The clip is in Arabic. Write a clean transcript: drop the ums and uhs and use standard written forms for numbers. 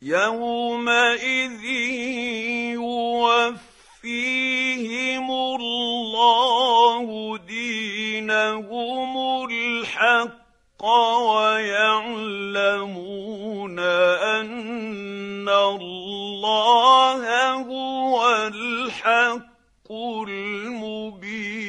يومئذ يوفيهم الله دينهم الحق ويعلمون أن الله هو الحق المبين.